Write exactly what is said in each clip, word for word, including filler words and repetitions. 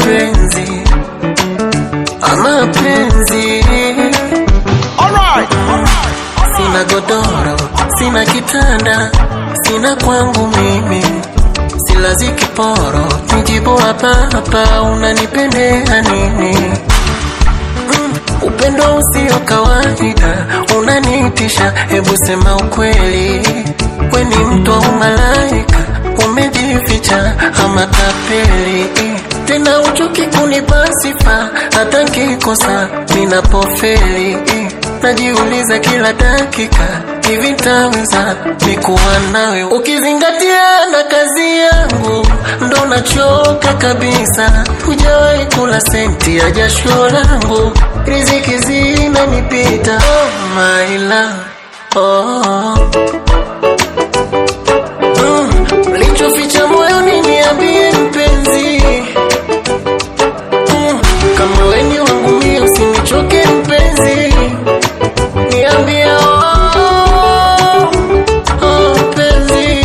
mapenzi, ama penzi. Alright, alright. Sina godoro, sina kitanda, sina kwangu mimi, silazi kiporo, nijibu hapa hapa, unanipendea nini? Mm, upendo usio kawaida, unanitisha, hebu sema ukweli, we ni mtu au malaika, umejificha ama tapeli? Tena uchuki kunipa sifa, hata nkikosa ninapofeli, najiuliza kila dakika, hivi nitaweza nikuwa nawe? Ukizingatia na kazi yangu, ndo nachoka kabisa, hujawahi kula senti ya jasho langu, riziki zinanipita. Oh my love, oh mm, lichoficha moyoni niambie mpenzi, mm, kama we ni wangu mie usinichoke mpenzi, niambie oh, oh mpenzi.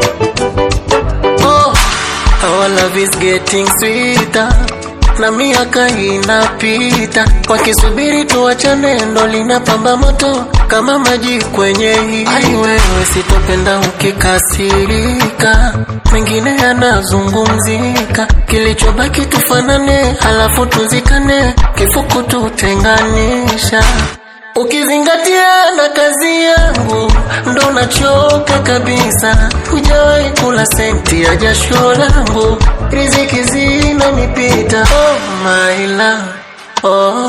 Oh, our love is getting sweeter, na miaka inapita, wakisubiri tuachane ndo linapamba moto kama maji kwenye hii. Ai wewe sitopenda ukikasirika, mengine yanazungumzika, kilichobaki tufanane, halafu tuzikane, kifuku tutenganisha. Ukizingatia na kazi yangu, ndo nachoka kabisa, hujawahi kula senti ya jasho langu, riziki zinanipita. Oh my love, oh